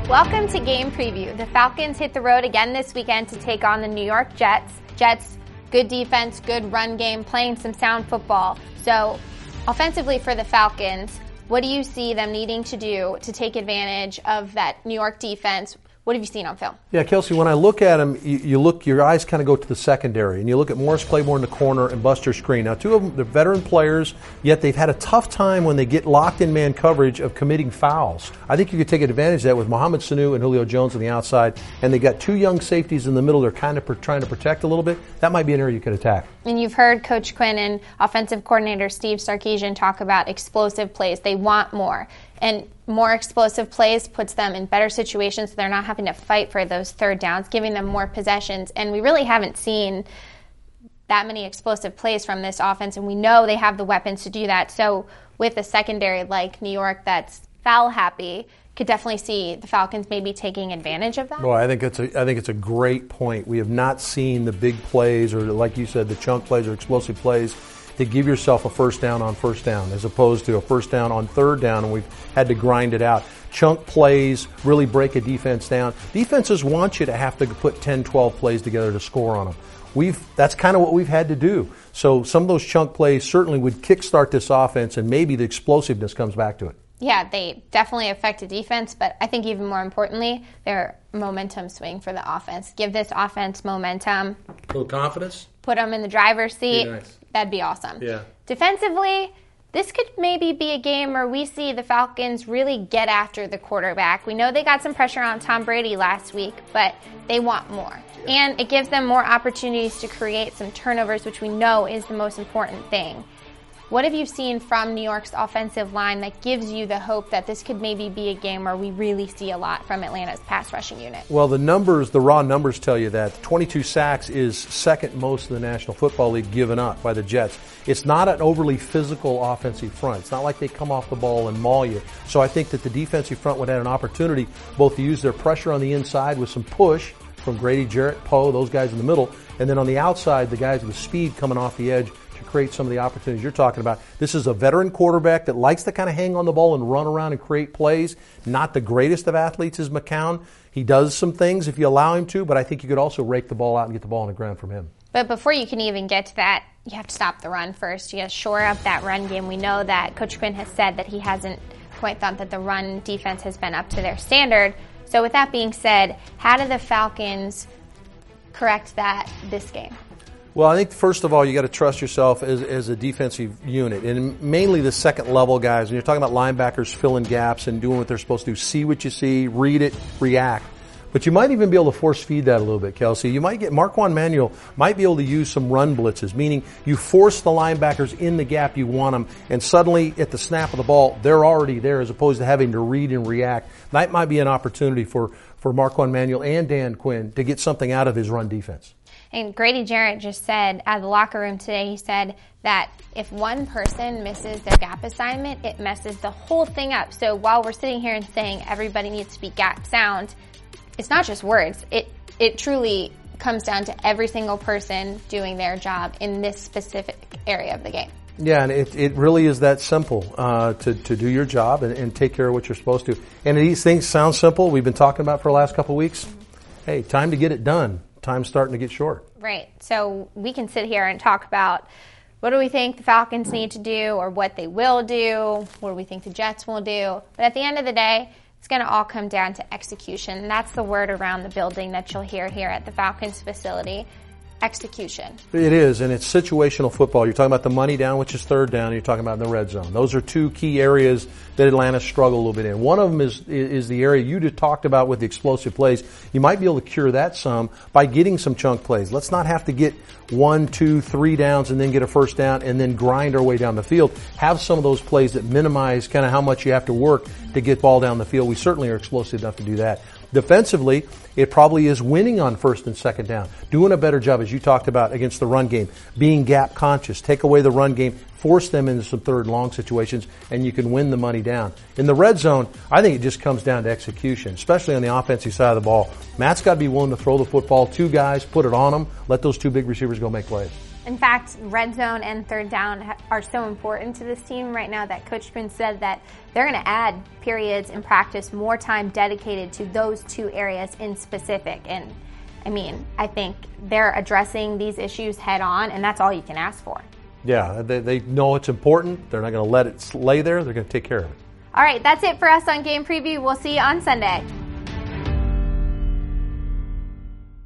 Welcome to Game Preview. The Falcons hit the road again this weekend to take on the New York Jets. Jets, good defense, good run game, playing some sound football. So, offensively for the Falcons, what do you see them needing to do to take advantage of that New York defense? What have you seen on film? Yeah, Kelsey, when I look at them, your eyes kind of go to the secondary, and you look at Morris Claiborne in the corner and Buster Skrine. Now, two of them, they're veteran players, yet they've had a tough time when they get locked in man coverage of committing fouls. I think you could take advantage of that with Mohamed Sanu and Julio Jones on the outside, and they got two young safeties in the middle they're kind of trying to protect a little bit. That might be an area you could attack. And you've heard Coach Quinn and offensive coordinator Steve Sarkisian talk about explosive plays. They want more. And more explosive plays puts them in better situations so they're not having to fight for those third downs, giving them more possessions. And we really haven't seen that many explosive plays from this offense, and we know they have the weapons to do that. So with a secondary like New York that's foul happy, could definitely see the Falcons maybe taking advantage of that. Well, I think it's a great point. We have not seen the big plays or, like you said, the chunk plays or explosive plays to give yourself a first down on first down as opposed to a first down on third down, and we've had to grind it out. Chunk plays really break a defense down. Defenses want you to have to put 10, 12 plays together to score on them. That's kind of what we've had to do. So some of those chunk plays certainly would kickstart this offense, and maybe the explosiveness comes back to it. Yeah, they definitely affect the defense, but I think even more importantly, they're a momentum swing for the offense. Give this offense momentum. A little confidence? Put them in the driver's seat. Be nice. That'd be awesome. Yeah. Defensively, this could maybe be a game where we see the Falcons really get after the quarterback. We know they got some pressure on Tom Brady last week, but they want more. Yeah. And it gives them more opportunities to create some turnovers, which we know is the most important thing. What have you seen from New York's offensive line that gives you the hope that this could maybe be a game where we really see a lot from Atlanta's pass rushing unit? Well, the raw numbers tell you that 22 sacks is second most in the National Football League given up by the Jets. It's not an overly physical offensive front. It's not like they come off the ball and maul you. So I think that the defensive front would have an opportunity both to use their pressure on the inside with some push from Grady Jarrett, Poe, those guys in the middle, and then on the outside, the guys with speed coming off the edge to create some of the opportunities you're talking about. This is a veteran quarterback that likes to kind of hang on the ball and run around and create plays. Not the greatest of athletes is McCown. He does some things if you allow him to, but I think you could also rake the ball out and get the ball on the ground from him. But before you can even get to that, you have to stop the run first. You got to shore up that run game. We know that Coach Quinn has said that he hasn't quite thought that the run defense has been up to their standard. So with that being said, how do the Falcons correct that this game? Well, I think first of all, you got to trust yourself as a defensive unit, and mainly the second level guys. When you're talking about linebackers filling gaps and doing what they're supposed to do, see what you see, read it, react. But you might even be able to force feed that a little bit, Kelsey. You might get Marquand Manuel might be able to use some run blitzes, meaning you force the linebackers in the gap you want them, and suddenly at the snap of the ball, they're already there as opposed to having to read and react. That might be an opportunity for Marquand Manuel and Dan Quinn to get something out of his run defense. And Grady Jarrett just said out of the locker room today, he said that if one person misses their gap assignment, it messes the whole thing up. So while we're sitting here and saying everybody needs to be gap sound, it's not just words. It truly comes down to every single person doing their job in this specific area of the game. Yeah, and it really is that simple to do your job and take care of what you're supposed to. And these things sound simple. We've been talking about for the last couple of weeks. Mm-hmm. Hey, time to get it done. Time's starting to get short. Right. So we can sit here and talk about what do we think the Falcons need to do or what they will do, what do we think the Jets will do. But at the end of the day, it's going to all come down to execution. And that's the word around the building that you'll hear here at the Falcons facility. Execution. It is, and it's situational football. You're talking about the money down, which is third down, and you're talking about in the red zone. Those are two key areas that Atlanta struggled a little bit in. One of them is the area you just talked about with the explosive plays. You might be able to cure that some by getting some chunk plays. Let's not have to get 1, 2, 3 downs and then get a first down and then grind our way down the field. Have some of those plays that minimize kind of how much you have to work to get ball down the field. We certainly are explosive enough to do that. Defensively, it probably is winning on first and second down, doing a better job, as you talked about, against the run game, being gap conscious, take away the run game, force them into some third and long situations, and you can win the money down. In the red zone, I think it just comes down to execution, especially on the offensive side of the ball. Matt's got to be willing to throw the football, 2 guys, put it on them, let those 2 big receivers go make plays. In fact, red zone and third down are so important to this team right now that Coach Spoon said that they're going to add periods in practice, more time dedicated to those two areas in specific. And I mean, I think they're addressing these issues head on, and that's all you can ask for. Yeah, they know it's important. They're not going to let it lay there. They're going to take care of it. All right, that's it for us on Game Preview. We'll see you on Sunday.